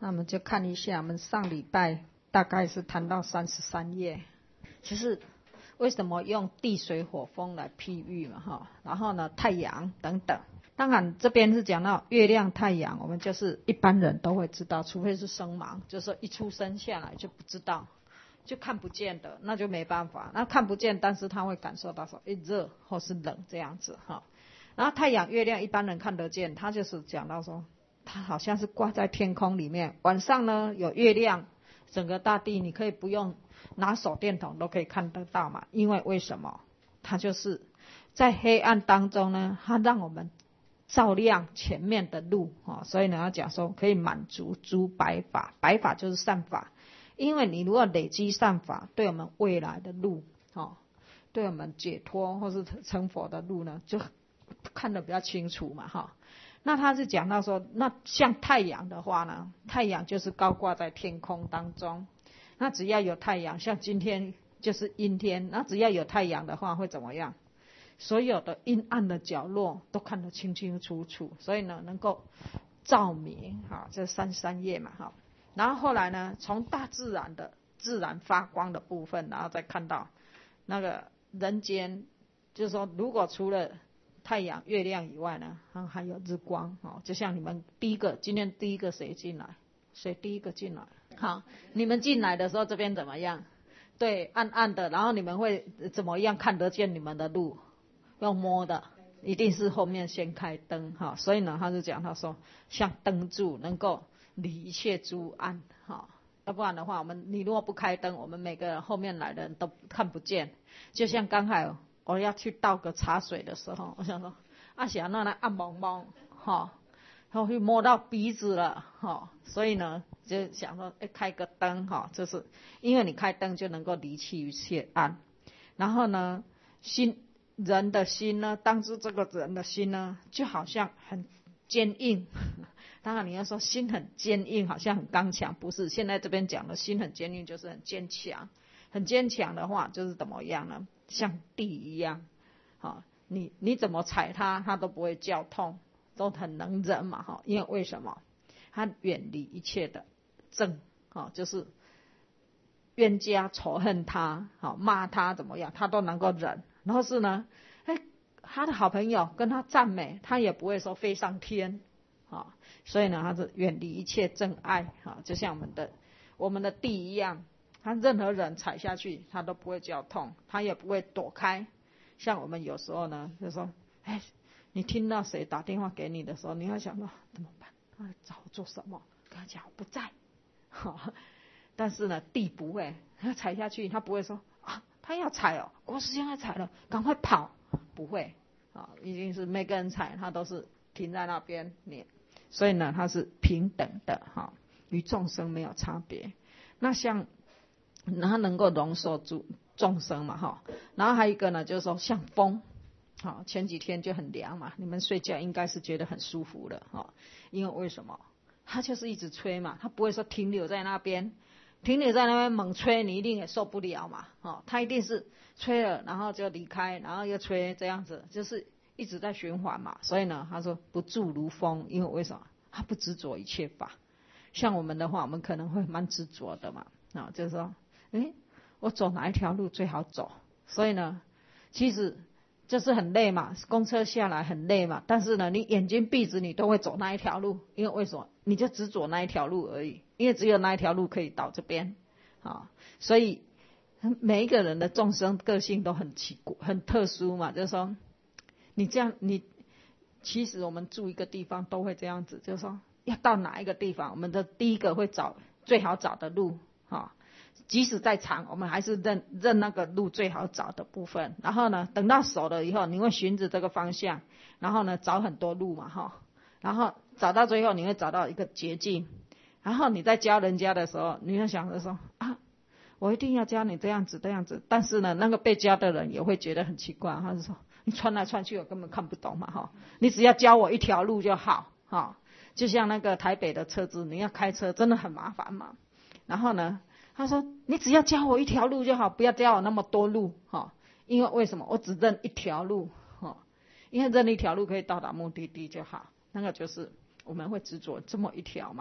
那我们就看一下，我们上礼拜大概是谈到33页，其实为什么用地水火风来譬喻嘛哈，然后呢太阳等等。当然这边是讲到月亮太阳，我们就是一般人都会知道，除非是生盲，就是说一出生下来就不知道，就看不见的，那就没办法。那看不见，但是他会感受到说热或是冷这样子哈。然后太阳月亮一般人看得见，他就是讲到说它好像是挂在天空里面，晚上呢有月亮，整个大地你可以不用拿手电筒都可以看得到嘛。因为为什么？它就是在黑暗当中呢，它让我们照亮前面的路，所以呢要讲说可以满足诸白法，白法就是善法。因为你如果累积善法，对我们未来的路，对我们解脱或是成佛的路呢，就看得比较清楚嘛哈。那他是讲到说，那像太阳的话呢，太阳就是高挂在天空当中，那只要有太阳，像今天就是阴天，那只要有太阳的话会怎么样？所有的阴暗的角落都看得清清楚楚，所以呢能够照明，这33页嘛哈。然后后来呢，从大自然的自然发光的部分，然后再看到那个人间，就是说如果除了太阳月亮以外呢，还有日光，就像你们今天第一个谁进来？谁第一个进来？好，你们进来的时候这边怎么样？对，暗暗的，然后你们会怎么样看得见你们的路？用摸的，一定是后面先开灯哈。所以呢，他就讲他说，像灯柱能够理一切诸暗哈。要不然的话，你如果不开灯，我们每个人后面来的人都看不见。就像刚才我要去倒个茶水的时候，我想说想那暗蒙蒙哈，然后会摸到鼻子了哈，所以呢就想说开个灯哈，就是因为你开灯就能够离去一切暗。然后呢，人的心呢，当知这个人的心呢，就好像很坚硬。当然你要说心很坚硬，好像很刚强，不是。现在这边讲的心很坚硬，就是很坚强。很坚强的话，就是怎么样呢？像地一样，你怎么踩它，它都不会叫痛，都很能忍嘛哈。因为为什么？它远离一切的憎，就是冤家仇恨他，骂他怎么样，他都能够忍。然后是呢，他的好朋友跟他赞美，他也不会说飞上天，所以呢，他是远离一切憎爱，就像我们的地一样，他任何人踩下去，他都不会叫痛，他也不会躲开。像我们有时候呢，就说，你听到谁打电话给你的时候，你要想说怎么办？他找我做什么？跟他讲我不在，但是呢，地不会，他踩下去，他不会说他要踩哦，国师兄要踩了，赶快跑，不会一定是每个人踩，他都是停在那边，所以呢，他是平等的与众生没有差别。那像他能够容受住众生嘛然后还有一个呢，就是说像风，前几天就很凉嘛，你们睡觉应该是觉得很舒服了因为为什么？他就是一直吹嘛，他不会说停留在那边猛吹，你一定也受不了嘛他一定是吹了然后就离开，然后又吹，这样子就是一直在循环嘛。所以呢，他说不住如风，因为为什么？他不执着一切法。像我们的话，我们可能会蛮执着的嘛就是说我走哪一条路最好走？所以呢，其实就是很累嘛，公车下来很累嘛，但是呢，你眼睛闭着你都会走那一条路，因为为什么？你就只走那一条路而已，因为只有那一条路可以到这边所以每一个人的众生个性都很特殊嘛，就是说你这样其实我们住一个地方都会这样子，就是说要到哪一个地方，我们的第一个会找最好找的路即使再长，我们还是认那个路最好找的部分。然后呢，等到熟了以后，你会循着这个方向，然后呢找很多路嘛然后找到最后你会找到一个捷径。然后你在教人家的时候，你会想着说我一定要教你这样子。但是呢，那个被教的人也会觉得很奇怪，他就说你穿来穿去我根本看不懂嘛你只要教我一条路就好就像那个台北的车子，你要开车真的很麻烦嘛。然后呢，他说你只要教我一条路就好，不要教我那么多路因为为什么？我只认一条路因为认一条路可以到达目的地就好。那个就是我们会执着这么一条嘛。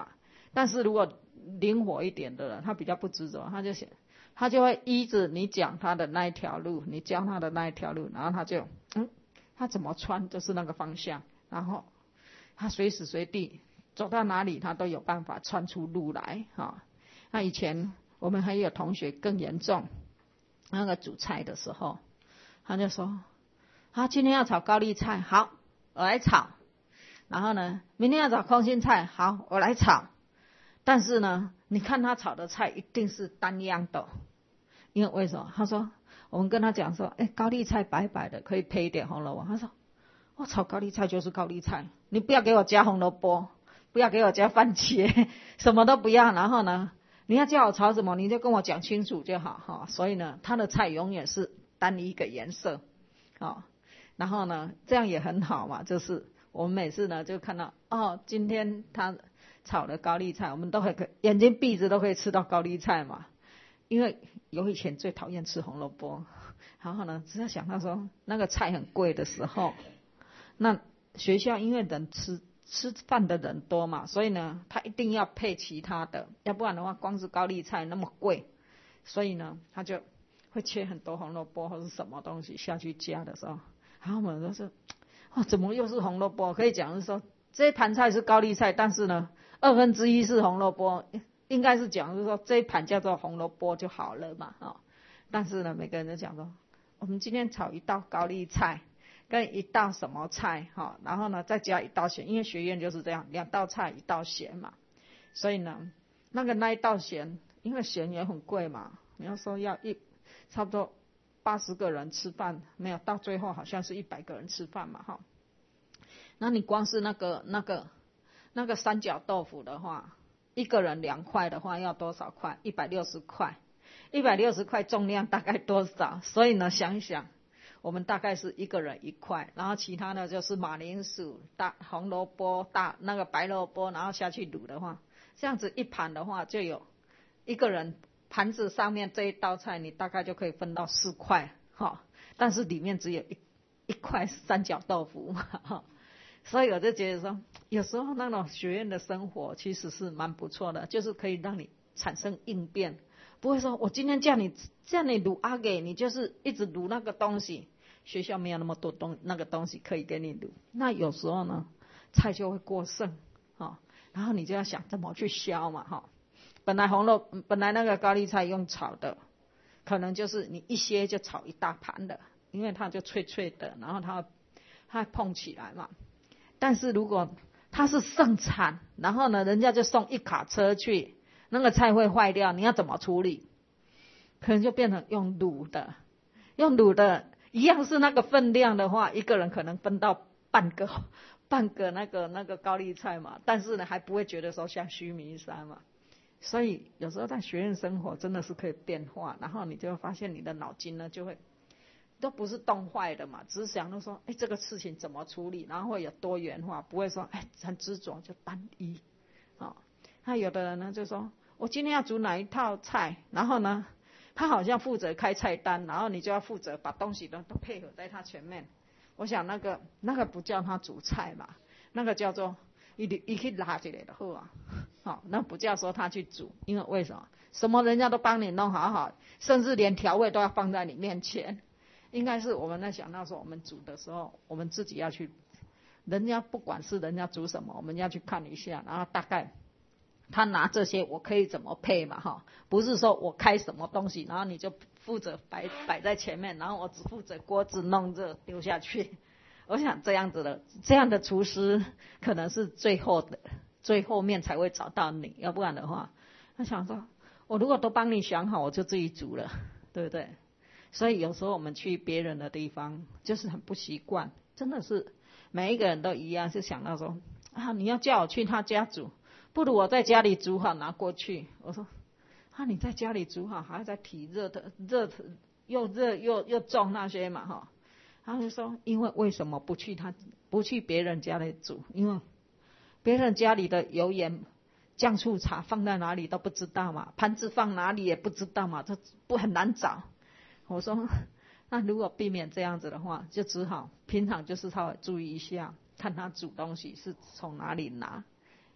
但是如果灵活一点的人，他比较不执着，他就会依着你讲他的那一条路，你教他的那一条路，然后他就他怎么穿就是那个方向，然后他随时随地走到哪里他都有办法穿出路来哈。那以前我们还有同学更严重，那个煮菜的时候，他就说他今天要炒高丽菜，好，我来炒。然后呢，明天要炒空心菜，好，我来炒。但是呢，你看他炒的菜一定是单样的，因为为什么？他说我们跟他讲说，高丽菜白白的，可以配一点红萝卜。他说我炒高丽菜就是高丽菜，你不要给我加红萝卜，不要给我加番茄，什么都不要。然后呢，你要叫我炒什么，你就跟我讲清楚就好哈。所以呢，他的菜永远是单一个颜色，然后呢，这样也很好嘛，就是我们每次呢就看到今天他炒的高丽菜，我们都会眼睛闭着都可以吃到高丽菜嘛。因为以前最讨厌吃红萝卜，然后呢，只要想到说那个菜很贵的时候，那学校因为人吃饭的人多嘛，所以呢，他一定要配其他的，要不然的话，光是高丽菜那么贵，所以呢，他就会切很多红萝卜或是什么东西下去加的时候，然后我们都是怎么又是红萝卜？可以讲是说这一盘菜是高丽菜，但是呢，1/2是红萝卜，应该是讲是说这一盘叫做红萝卜就好了嘛，但是呢，每个人都讲说，我们今天炒一道高丽菜，跟一道什么菜，然后呢再加一道咸，因为学院就是这样，2道菜1道咸嘛，所以呢，那一道咸，因为咸也很贵嘛，你要说要差不多80个人吃饭，没有到最后好像是100个人吃饭嘛，那你光是那个三角豆腐的话，一个人2块的话要多少块？160块，160块重量大概多少？所以呢，想一想，我们大概是一个人1块，然后其他的就是马铃薯、大红萝卜、那个白萝卜，然后下去卤的话，这样子一盘的话，就有一个人盘子上面这一道菜，你大概就可以分到4块，但是里面只有一块三角豆腐嘛，所以我就觉得说，有时候那种学院的生活其实是蛮不错的，就是可以让你产生应变，不会说我今天叫你卤阿给，你就是一直卤那个东西，学校没有那么多那个东西可以给你卤，那有时候呢菜就会过剩，然后你就要想怎么去消嘛，本来那个高丽菜用炒的，可能就是你一些就炒一大盘的，因为它就脆脆的，然后它碰起来嘛。但是如果它是盛产，然后呢，人家就送1卡车去，那个菜会坏掉，你要怎么处理？可能就变成用卤的一样是那个分量的话，一个人可能分到半个那个高丽菜嘛，但是呢还不会觉得说像须弥山嘛。所以有时候在学院生活真的是可以变化，然后你就会发现你的脑筋呢就会都不是冻坏的嘛，只是想到说这个事情怎么处理，然后会有多元化，不会说很执着就单一。那有的人呢就说我今天要煮哪一套菜，然后呢他好像负责开菜单，然後你就要负责把东西都配合在他前面。我想那个不叫他煮菜嘛，那个叫做他去拿一个就好啊。那不叫说他去煮，因为为什么？什么人家都帮你弄好好，甚至连调味都要放在你面前。应该是我们在想到说我们煮的时候，我们自己要去，人家不管是人家煮什么，我们要去看一下，然后大概他拿这些我可以怎么配嘛，不是说我开什么东西，然后你就负责摆在前面，然后我只负责锅子弄热丢下去。我想这样的厨师可能是最后面才会找到你，要不然的话他想说我如果都帮你想好，我就自己煮了，对不对？所以有时候我们去别人的地方就是很不习惯，真的是每一个人都一样，是想到说你要叫我去他家煮，不如我在家里煮好拿过去。我说你在家里煮好还要再提热又热又重那些嘛他就说因为为什么不去别人家里煮，因为别人家里的油盐酱醋茶放在哪里都不知道嘛，盘子放哪里也不知道嘛，这不很难找。我说那如果避免这样子的话，就只好平常就是稍微注意一下，看他煮东西是从哪里拿，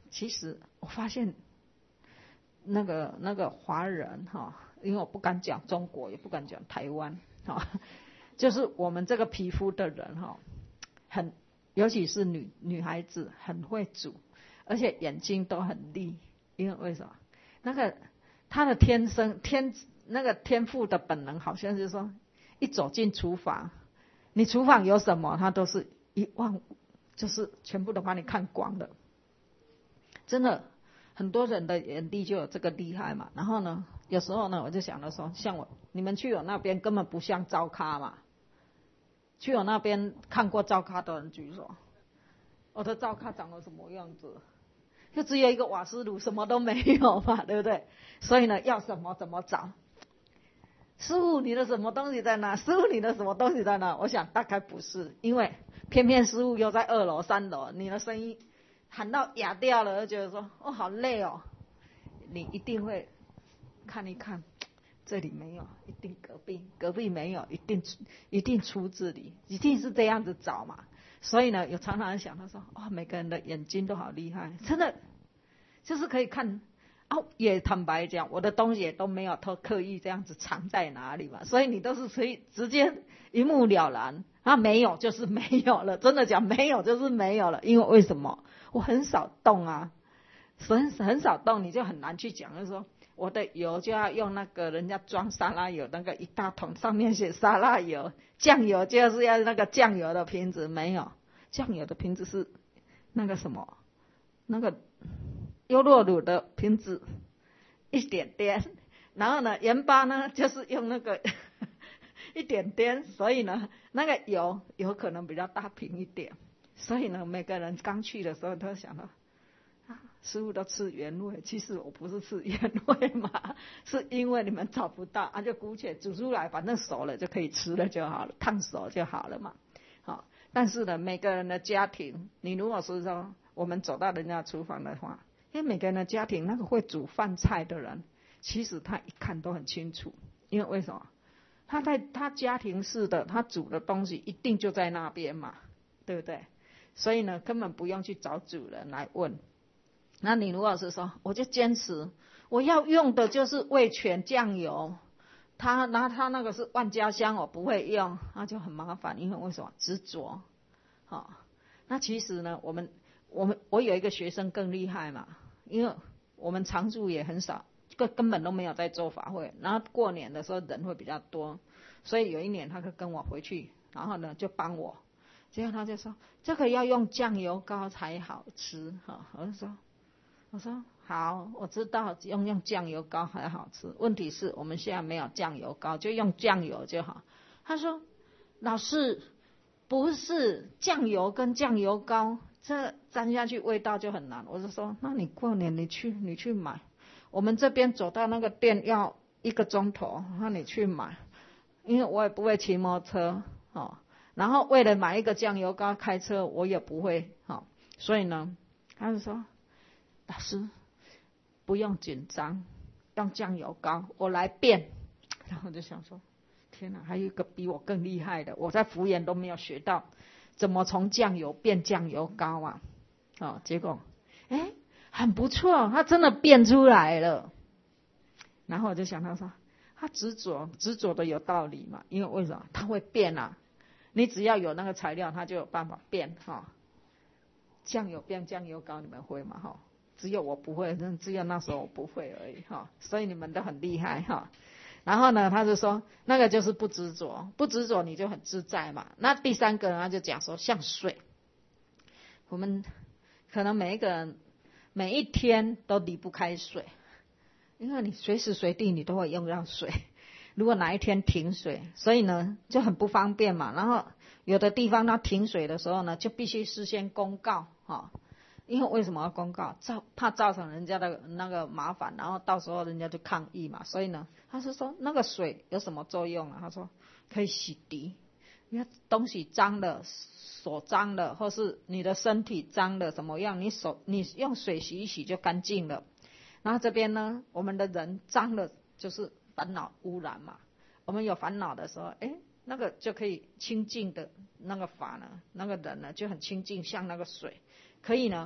其实我发现那个华人哈，因为我不敢讲中国，也不敢讲台湾哈，就是我们这个皮肤的人哈，尤其是女孩子很会煮，而且眼睛都很利，因为什么？她的那个天赋的本能，好像是说，一走进厨房，你厨房有什么，她都是就是全部都把你看光了。真的，很多人的眼力就有这个厉害嘛。然后呢，有时候呢，我就想着说，像你们去我那边根本不像灶咖嘛。去我那边看过灶咖的人举手。我的灶咖长得什么样子？就只有一个瓦斯炉，什么都没有嘛，对不对？所以呢，要什么怎么找？师傅，你的什么东西在哪？师傅，你的什么东西在哪？我想大概不是，因为偏偏师傅又在2楼、3楼，你的声音喊到哑掉了，就觉得说哦好累哦。你一定会看一看，这里没有，一定隔壁没有，一定出自里，一定是这样子找嘛。所以呢，有常常想，他说哦，每个人的眼睛都好厉害，真的就是可以看。也坦白讲，我的东西也都没有刻意这样子藏在哪里嘛，所以你都是可以直接一目了然。没有就是没有了，真的讲没有就是没有了，因为为什么？我很少动啊，很少动，你就很难去讲，就是说我的油就要用那个人家装沙拉油那个一大桶，上面写沙拉油，酱油就是要那个酱油的瓶子，没有，酱油的瓶子是那个什么，那个优酪乳的瓶子一点点，然后呢盐巴呢就是用那个一点点，所以呢那个油有可能比较大瓶一点，所以呢每个人刚去的时候都想到师傅都吃原味，其实我不是吃原味嘛，是因为你们找不到就姑且煮出来，反正熟了就可以吃了就好了，烫熟就好了嘛。好，但是呢每个人的家庭，你如果是说我们走到人家厨房的话，因为每个人的家庭，那个会煮饭菜的人，其实他一看都很清楚。因为为什么？他家庭式的，他煮的东西一定就在那边嘛，对不对？所以呢，根本不用去找主人来问。那你如果是说，我就坚持我要用的就是味全酱油，他那个是万家香，我不会用，那就很麻烦。因为为什么？执着。那其实呢，我有一个学生更厉害嘛，因为我们常住也很少，根本都没有在做法会，然后过年的时候人会比较多，所以有一年他就跟我回去，然后呢就帮我，结果他就说这个要用酱油膏才好吃我说好，我知道用酱油膏还好吃，问题是我们现在没有酱油膏，就用酱油就好。他说老师不是，酱油跟酱油膏这沾下去味道就很难。我就说那你过年你去买，我们这边走到那个店要1个钟头，那你去买，因为我也不会骑摩托车然后为了买一个酱油膏开车我也不会所以呢他就说老师不用紧张，用酱油膏我来变。然后我就想说天哪，还有一个比我更厉害的，我在福研都没有学到怎么从酱油变酱油膏啊结果很不错，他真的变出来了。然后我就想他说他执着的有道理嘛，因为为什么他会变啊？你只要有那个材料他就有办法变酱油变酱油膏你们会吗？只有我不会，只有那时候我不会而已所以你们都很厉害然后呢他就说那个就是不执着，不执着你就很自在嘛。那第3个他就讲说像水，我们可能每一个人每一天都离不开水，因为你随时随地你都会用到水，如果哪一天停水，所以呢就很不方便嘛。然后有的地方它停水的时候呢就必须事先公告因为为什么要公告？怕造成人家的那个麻烦，然后到时候人家就抗议嘛。所以呢他是说那个水有什么作用他说可以洗涤，因为东西脏了，手脏了，或是你的身体脏了怎么样，你用水洗一洗就干净了。然后这边呢我们的人脏了就是烦恼污染嘛，我们有烦恼的时候那个就可以清净的那个法呢，那个人呢就很清净，像那个水可以呢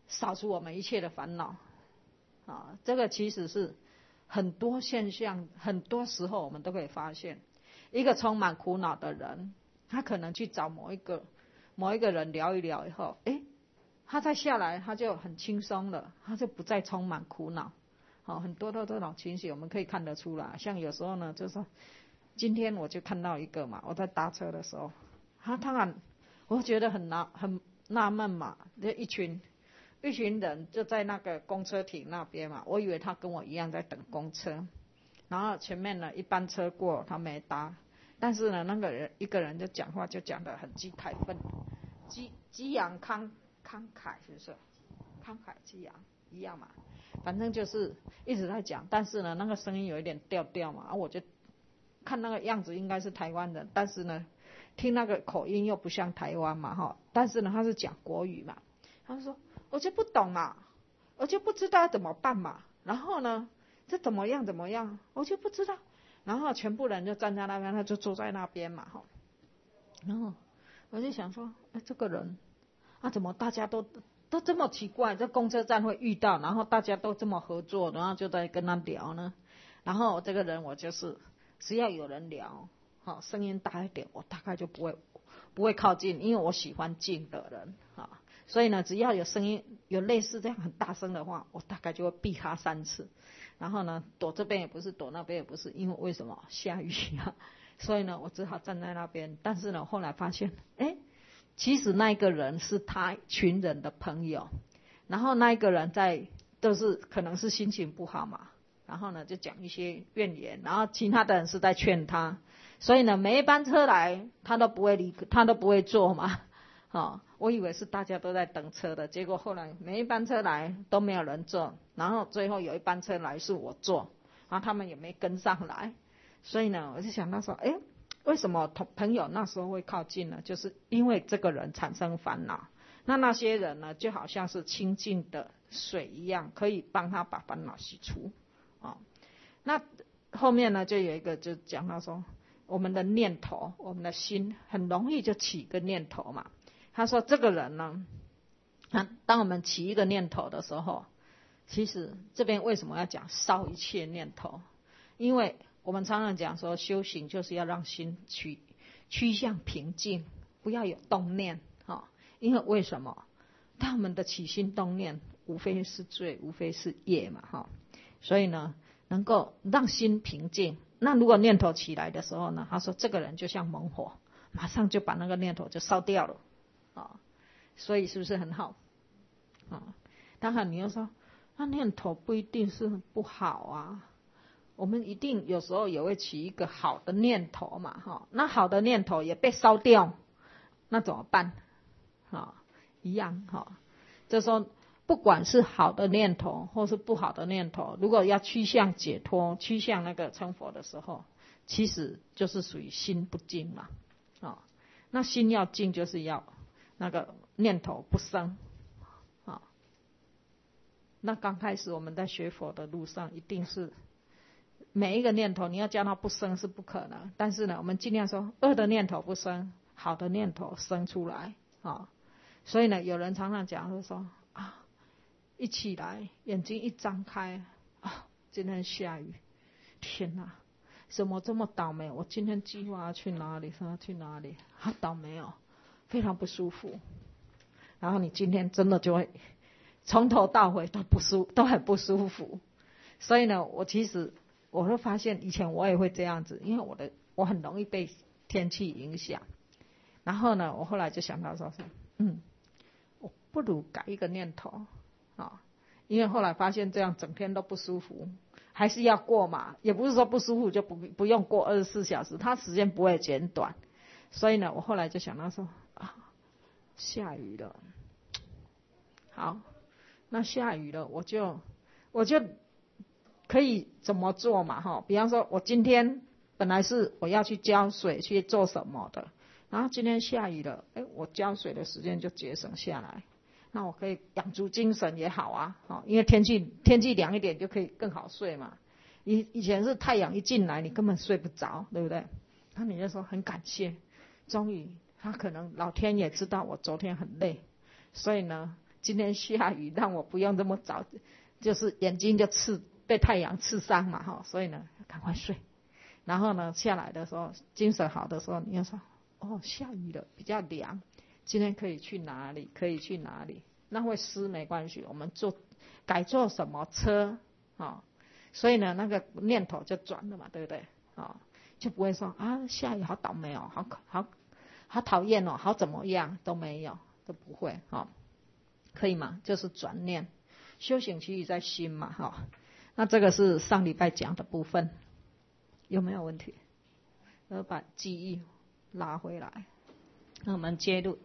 扫除我们一切的烦恼。这个其实是很多现象，很多时候我们都可以发现，一个充满苦恼的人，他可能去找某一个人聊一聊以后，他再下来他就很轻松了，他就不再充满苦恼。很多的这种情绪我们可以看得出来。像有时候呢，就是说今天我就看到一个嘛，我在搭车的时候，当然我觉得很纳闷嘛，就一群人就在那个公车亭那边嘛，我以为他跟我一样在等公车，然后前面呢一班车过他没搭，但是呢那个人一个人就讲话就讲得很激慨激昂慷慨，是不是慷慨激昂一样嘛，反正就是一直在讲，但是呢那个声音有一点调嘛，我就看那个样子应该是台湾人，但是呢听那个口音又不像台湾嘛，但是呢他是讲国语嘛，他就说我就不懂嘛，我就不知道怎么办嘛，然后呢这怎么样我就不知道，然后全部人就站在那边，他就坐在那边嘛，然后我就想说这个人怎么大家都这么奇怪，在公车站会遇到，然后大家都这么合作，然后就在跟他聊呢。然后这个人我就是只要有人聊声音大一点，我大概就不会靠近，因为我喜欢静的人所以呢只要有声音有类似这样很大声的话，我大概就会避他3次，然后呢躲这边也不是，躲那边也不是，因为为什么下雨所以呢我只好站在那边。但是呢后来发现其实那个人是他群人的朋友，然后那一个人都是可能是心情不好嘛，然后呢就讲一些怨言，然后其他的人是在劝他，所以呢每一班车来他都不会坐嘛我以为是大家都在等车的，结果后来每一班车来都没有人坐，然后最后有一班车来是我坐，然后他们也没跟上来，所以呢我就想到说为什么朋友那时候会靠近呢？就是因为这个人产生烦恼，那些人呢就好像是清净的水一样，可以帮他把烦恼洗除那后面呢就有一个就讲到说，我们的念头，我们的心很容易就起一个念头嘛。他说这个人呢，当我们起一个念头的时候，其实这边为什么要讲烧一切念头？因为我们常常讲说修行就是要让心趋向平静，不要有动念因为为什么？当我们的起心动念无非是罪，无非是业嘛所以呢能够让心平静。那如果念头起来的时候呢，他说这个人就像猛火，马上就把那个念头就烧掉了所以是不是很好当然你又说那念头不一定是不好我们一定有时候也会起一个好的念头嘛那好的念头也被烧掉，那怎么办一样就是说不管是好的念头或是不好的念头，如果要趋向解脱，趋向那个成佛的时候，其实就是属于心不静嘛那心要静，就是要那个念头不生那刚开始我们在学佛的路上，一定是每一个念头你要叫它不生是不可能，但是呢我们尽量说恶的念头不生，好的念头生出来所以呢有人常常讲就是说一起来眼睛一张开今天下雨，天哪怎么这么倒霉，我今天计划要去哪里好倒霉非常不舒服，然后你今天真的就会从头到尾都很不舒服。所以呢其实我会发现以前我也会这样子，因为我很容易被天气影响，然后呢我后来就想到说我不如改一个念头因为后来发现这样整天都不舒服，还是要过嘛，也不是说不舒服就不用过24小时，它时间不会减短。所以呢我后来就想到说下雨了，好，那下雨了我就可以怎么做嘛比方说我今天本来是我要去浇水去做什么的，然后今天下雨了我浇水的时间就节省下来，那我可以养足精神也好因为天气凉一点就可以更好睡嘛。以前是太阳一进来你根本睡不着，对不对？那你就说很感谢，终于他可能老天也知道我昨天很累，所以呢今天下雨，让我不用这么早，就是眼睛就被太阳刺伤嘛哈，所以呢赶快睡。然后呢下来的时候精神好的时候，你又说哦下雨了比较凉，今天可以去哪里？可以去哪里？那会湿没关系，我们改坐什么车啊？所以呢那个念头就转了嘛，对不对啊？就不会说啊下雨好倒霉哦，好讨厌哦，好怎么样都没有，都不会哈，可以吗？就是转念，修行其实在心嘛哈。那这个是上礼拜讲的部分，有没有问题？要把记忆拉回来。那我们接着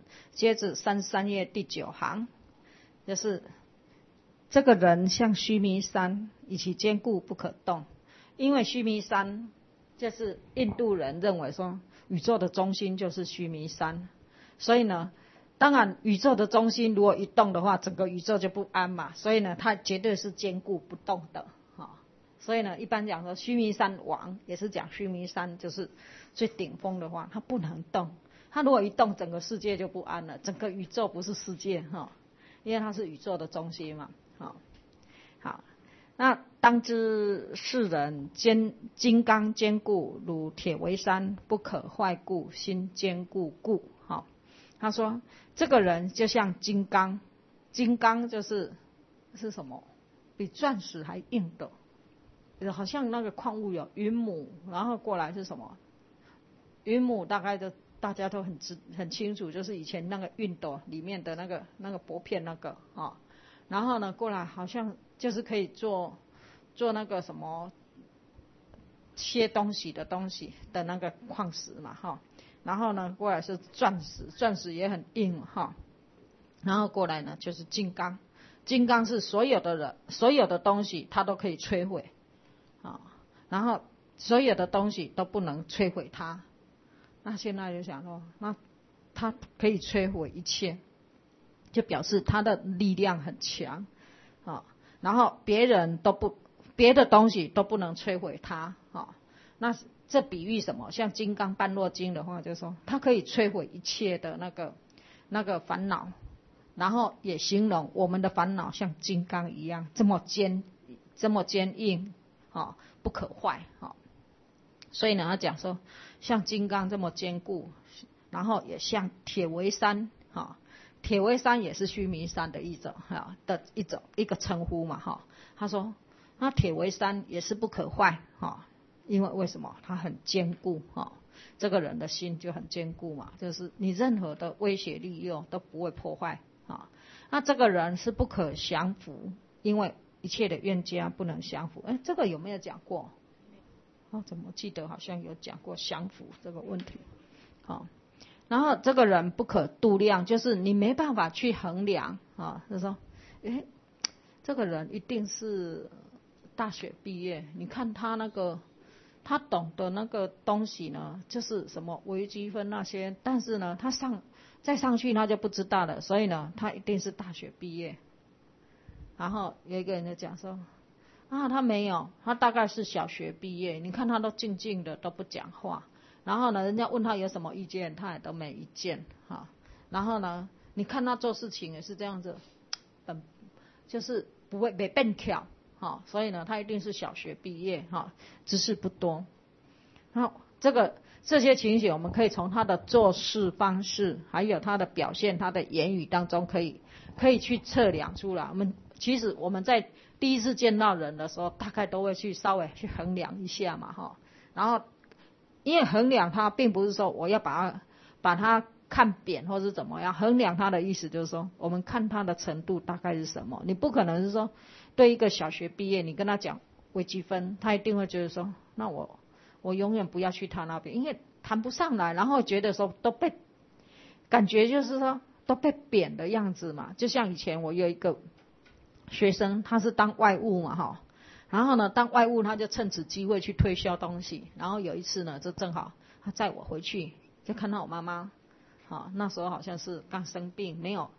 33页第9行，就是这个人像须弥山，以其坚固不可动。因为须弥山就是印度人认为说宇宙的中心就是须弥山，所以呢当然宇宙的中心如果一动的话，整个宇宙就不安嘛，所以呢它绝对是坚固不动的。所以呢一般讲说须弥山王，也是讲须弥山就是最顶峰的话，它不能动，它如果一动整个世界就不安了，整个宇宙不是世界因为它是宇宙的中心嘛。好，那当知世人金刚坚固如铁围山，不可坏故，心坚固故。他说这个人就像金刚，金刚是什么？比钻石还硬的，好像那个矿物有云母，然后过来是什么？云母大概大家都很清楚，就是以前那个熨斗里面的那个薄片那个然后呢过来好像就是可以做那个什么切东西的那个矿石嘛然后呢过来是钻石，钻石也很硬然后过来呢就是金刚，金刚是所有的东西它都可以摧毁然后所有的东西都不能摧毁它。那现在就想说，那它可以摧毁一切，就表示它的力量很强然后别的东西都不能摧毁它那这比喻什么？像金刚般若经的话，就是说它可以摧毁一切的那个烦恼，然后也形容我们的烦恼像金刚一样这么坚硬不可坏所以呢他讲说像金刚这么坚固，然后也像铁围山铁围山也是须弥山的一个称呼嘛他说那铁围山也是不可坏因为为什么？它很坚固这个人的心就很坚固嘛，就是你任何的威胁利诱都不会破坏那这个人是不可降服，因为一切的冤家不能降服。这个有没有讲过？怎么记得好像有讲过降服这个问题然后这个人不可度量，就是你没办法去衡量就是说这个人一定是大学毕业，你看他懂得那个东西呢，就是什么微积分那些，但是呢他再上去他就不知道了，所以呢他一定是大学毕业。然后有一个人就讲说他没有，他大概是小学毕业，你看他都静静的都不讲话，然后呢人家问他有什么意见，他也都没意见然后呢你看他做事情也是这样子，就是不会没变巧所以呢他一定是小学毕业知识不多。然后这些情形我们可以从他的做事方式还有他的表现他的言语当中可以去测量出来。其实我们在第一次见到人的时候大概都会去稍微去衡量一下嘛然后因为衡量他并不是说我要把他看扁或是怎么样，衡量他的意思就是说我们看他的程度大概是什么。你不可能是说对一个小学毕业你跟他讲微积分，他一定会觉得说那我永远不要去他那边，因为谈不上来，然后觉得说感觉就是说都被贬的样子嘛。就像以前我有一个学生，他是当外务嘛然后呢当外务他就趁此机会去推销东西，然后有一次呢就正好他载我回去，就看到我妈妈那时候好像是刚生病，没有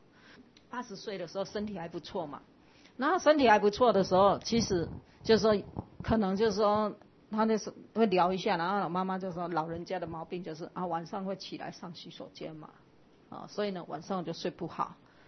80岁的时候身体还不错嘛。然后身体还不错的时候，其实就是说可能就是说他那时候会聊一下，然后我妈妈就说老人家的毛病就是晚上会起来上洗手间嘛所以呢晚上就睡不好，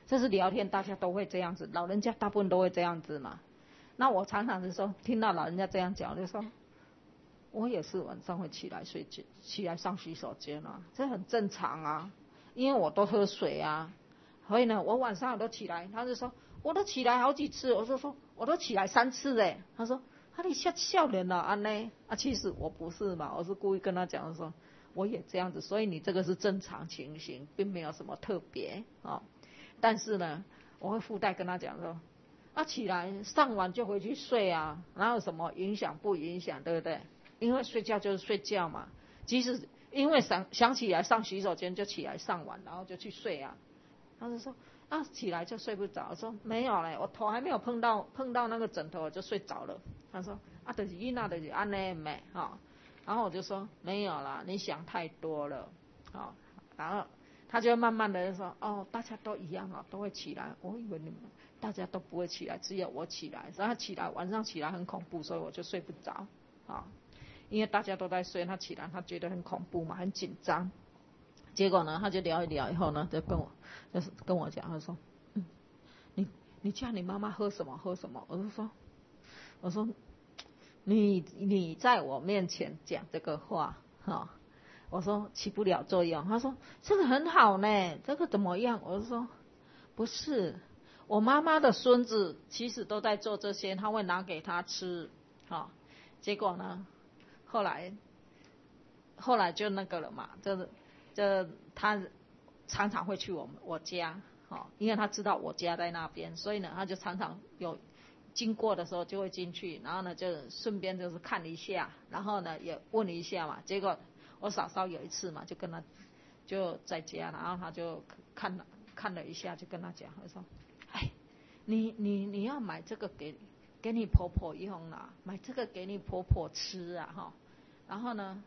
这是聊天，大家都会这样子，老人家大部分都会这样子嘛。那我常常是说，听到老人家这样讲，就说我也是晚上会起来睡觉，起来上洗手间啊，这很正常啊，因为我都喝水啊，所以呢，我晚上都起来。他就说我都起来好几次，我就说我都起来3次哎。他说你笑人了安呢？其实我不是嘛，我是故意跟他讲说我也这样子，所以你这个是正常情形，并没有什么特别啊。但是呢，我会附带跟他讲说起来上完就回去睡啊，哪有什么影响不影响，对不对？因为睡觉就是睡觉嘛，即使因为想起来上洗手间就起来上完，然后就去睡啊。他就说起来就睡不着，我说没有嘞，我头还没有碰到那个枕头我就睡着了。他说就是囡仔就是安尼咩然后我就说没有啦，你想太多了然后他就慢慢的说大家都一样都会起来，我以为你们大家都不会起来，只有我起来，然后晚上起来很恐怖，所以我就睡不着因为大家都在睡，他起来他觉得很恐怖嘛，很紧张。结果呢，他就聊一聊以后呢，就跟我讲，他说你叫你妈妈喝什么喝什么。我说你在我面前讲这个话我说起不了作用。他说这个很好呢，这个怎么样？我就说不是，我妈妈的孙子其实都在做这些，他会拿给他吃结果呢，后来就那个了嘛，这他常常会去我家因为他知道我家在那边，所以呢他就常常有经过的时候就会进去，然后呢就顺便就是看一下，然后呢也问一下嘛。结果我嫂嫂有一次嘛，就跟他就在家，然后他就看了一下，就跟他讲，他说你要买这个给你婆婆用啦，买这个给你婆婆吃啊然后呢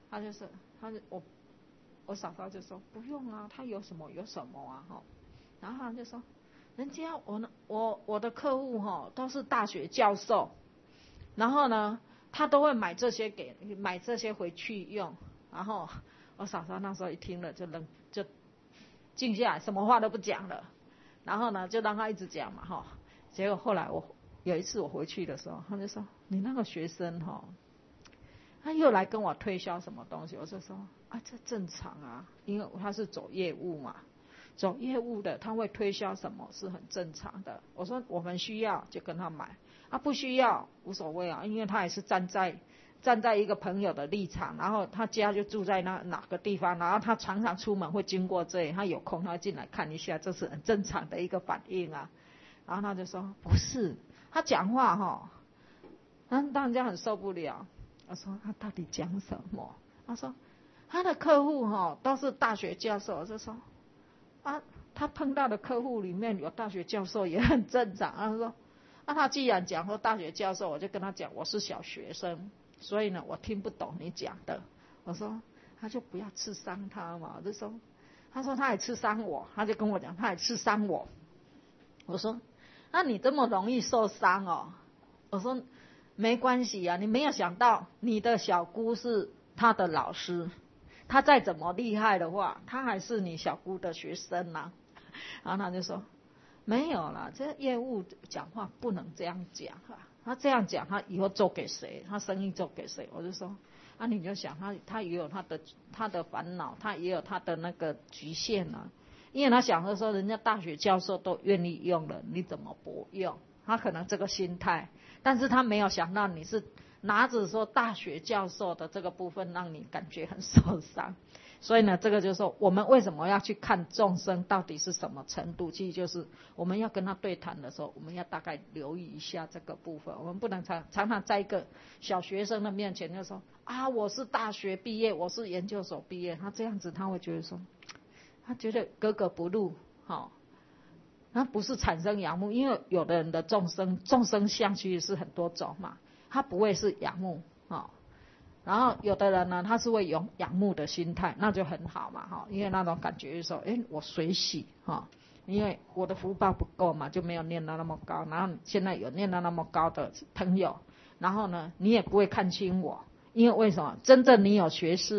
我嫂嫂就说不用啊，他有什么啊然后他就说人家我的客户都是大学教授，然后呢他都会买这些回去用。然后我嫂嫂那时候一听了就静下来，什么话都不讲了。然后呢就让他一直讲嘛结果后来有一次我回去的时候，他就说你那个学生他又来跟我推销什么东西。我就说这正常啊，因为他是走业务嘛，走业务的他会推销什么是很正常的。我说我们需要就跟他买不需要无所谓因为他也是站在一个朋友的立场，然后他家就住在哪个地方，然后他常常出门会经过这里，他有空他进来看一下，这是很正常的一个反应啊。然后他就说不是，他讲话让人家很受不了。我说他到底讲什么？他说他的客户都是大学教授。我就说他碰到的客户里面有大学教授也很正常。他说他既然讲说大学教授，我就跟他讲我是小学生，所以呢我听不懂你讲的。我说他就不要刺伤他嘛。我就说他说他也刺伤我，他就跟我讲他也刺伤我。我说那你这么容易受伤我说没关系啊，你没有想到你的小姑是他的老师，他再怎么厉害的话，他还是你小姑的学生啊。然后他就说没有啦，这业务讲话不能这样讲他这样讲他以后做给谁，他生意做给谁。我就说你就想他也有他的烦恼，他也有他的那个局限因为他想说人家大学教授都愿意用了，你怎么不用？他可能这个心态，但是他没有想到你是拿着说大学教授的这个部分让你感觉很受伤。所以呢这个就是说我们为什么要去看众生到底是什么程度，其实就是我们要跟他对谈的时候，我们要大概留意一下这个部分。我们不能常常在一个小学生的面前就说我是大学毕业，我是研究所毕业，他这样子他会觉得说他觉得格格不入那不是产生仰慕。因为有的人的众生相其实是很多种嘛，他不会是仰慕然后有的人呢他是会有仰慕的心态，那就很好嘛因为那种感觉就是说我随喜因为我的福报不够嘛，就没有念到那么高，然后现在有念到那么高的朋友，然后呢你也不会看轻我，因为为什么？真正你有学识，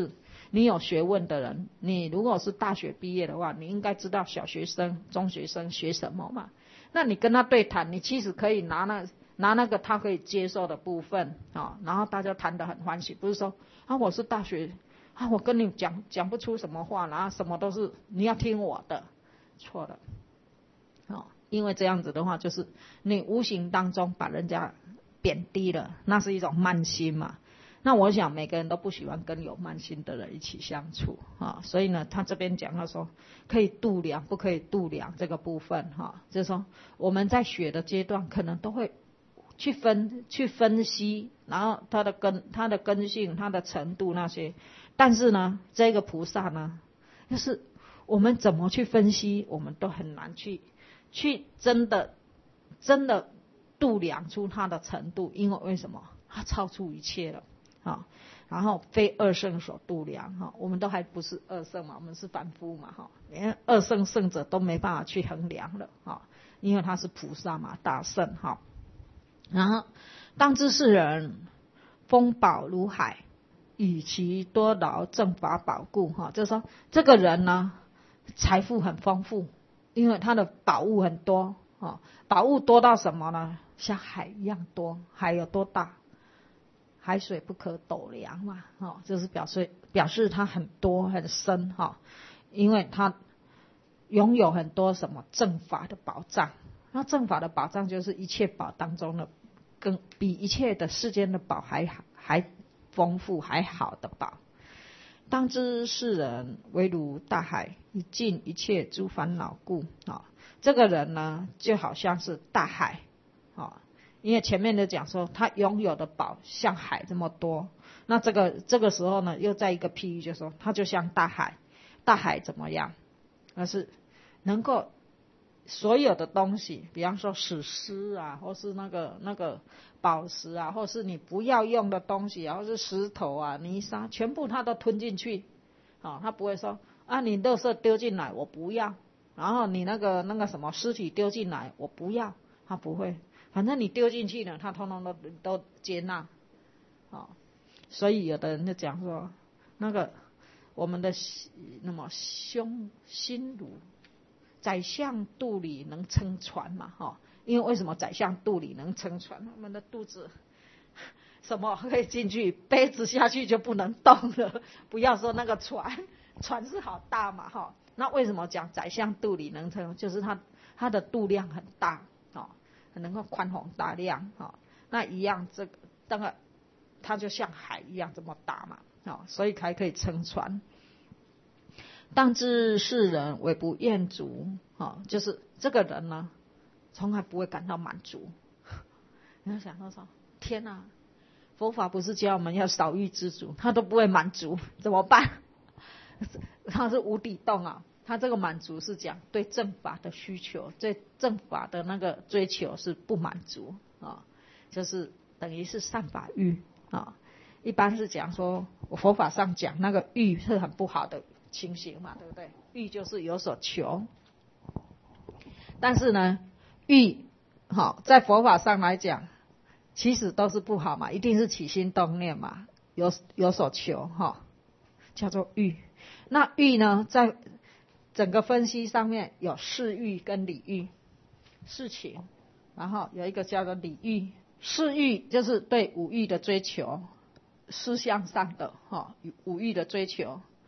你有学问的人，你如果是大学毕业的话，你应该知道小学生、中学生学什么嘛。那你跟他对谈，你其实可以拿那个他可以接受的部分啊，然后大家谈得很欢喜，不是说啊我是大学啊，我跟你讲不出什么话，然后什么都是你要听我的，错了。因为这样子的话，就是你无形当中把人家贬低了，那是一种慢心嘛。那我想每个人都不喜欢跟有慢心的人一起相处所以呢，他这边讲到说可以度量，不可以度量这个部分就是说我们在学的阶段可能都会去分析，然后他的根性、他的程度那些，但是呢，这个菩萨呢，就是我们怎么去分析，我们都很难去真的度量出他的程度，因为为什么？他超出一切了然后非二圣所度量我们都还不是二圣嘛，我们是凡夫嘛连二圣圣者都没办法去衡量了因为他是菩萨嘛，大圣然后当知世人丰宝如海，以其多劳正法宝故就是说这个人呢财富很丰富，因为他的宝物很多宝物多到什么呢？像海一样多。海有多大？海水不可斗量嘛就是表示它很多很深因为它拥有很多什么正法的宝藏。那正法的宝藏就是一切宝当中的更比一切的世间的宝还丰富还好的宝。当知世人唯如大海，以尽一切诸烦恼故这个人呢就好像是大海因为前面的讲说他拥有的宝像海这么多，那这个时候呢又在一个譬喻，就说他就像大海。大海怎么样？而是能够所有的东西，比方说史诗或是那个宝石或是你不要用的东西或是石头泥沙，全部他都吞进去他不会说你垃圾丢进来我不要，然后你那个什么尸体丢进来我不要，他不会。反正你丢进去了，他通通都接纳所以有的人就讲说那个我们的那么心如宰相肚里能撑船嘛因为为什么宰相肚里能撑船？我们的肚子什么可以进去，杯子下去就不能动了，不要说那个船是好大嘛那为什么讲宰相肚里能撑？就是它的肚量很大能够宽宏大量那一样这个当然它就像海一样这么大嘛所以才可以撑船。当知世人唯不厌足就是这个人呢从来不会感到满足。你要想到说天哪，佛法不是教我们要少欲知足，他都不会满足怎么办？他是无底洞他这个满足是讲对正法的需求，对正法的那个追求是不满足就是等于是善法欲一般是讲说佛法上讲那个欲是很不好的情形嘛，对不对？欲就是有所求，但是呢欲在佛法上来讲其实都是不好嘛，一定是起心动念嘛，有所求叫做欲。那欲呢在整个分析上面有事欲跟理欲，事情，然后有一个叫做理欲。事欲就是对五欲的追求，思想上的五欲的追求，